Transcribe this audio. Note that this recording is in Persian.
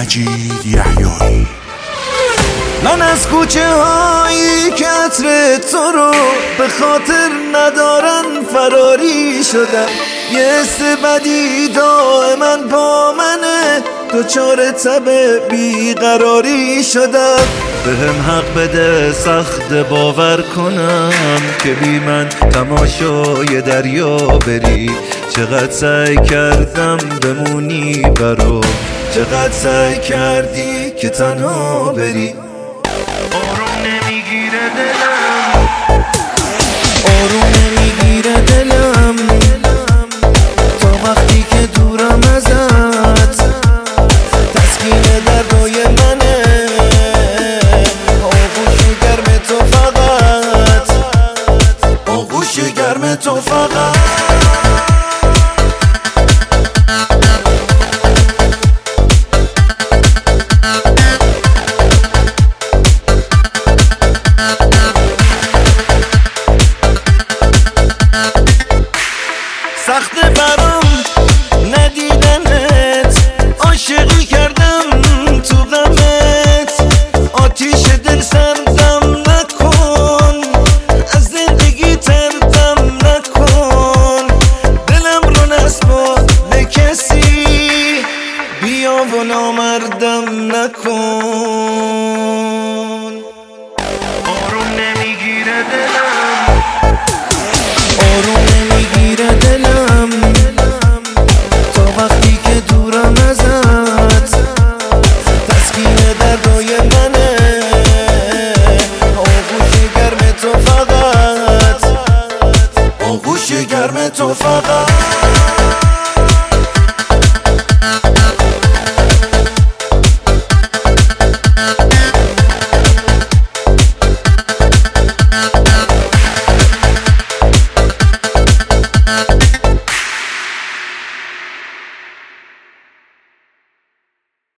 مجید یحیایی. من از کوچه هایی که عطر تو رو به خاطر ندارن فراری شدم. یه حس بدی دائما با منه، دوچار تب بیقراری شدم. بهم حق بده سخت باور کنم که بی من تماشای دریا بری. چقدر سعی کردم بمونی برام، چقدر سعی کردی که تنها بری. آروم نمیگیره دلم، آروم نمیگیره دلم تا وقتی که دورم ازت. تسکین دردای منه، آغوش گرم تو فقط، آغوش گرم تو فقط. سخت برام ندیدنت، عاشقی کردم تو غمت. آتیش دل سردم نکن، از زندگی تردم نکن. دلم رو نسپار به کسی، بیا و نامردم نکن. آروم نمیگیره دلم، آروم نمیگیره دلم تا وقتی که دورم ازت. تسکین دردای منه، آغوش گرم تو فقط، آغوش گرم تو فقط.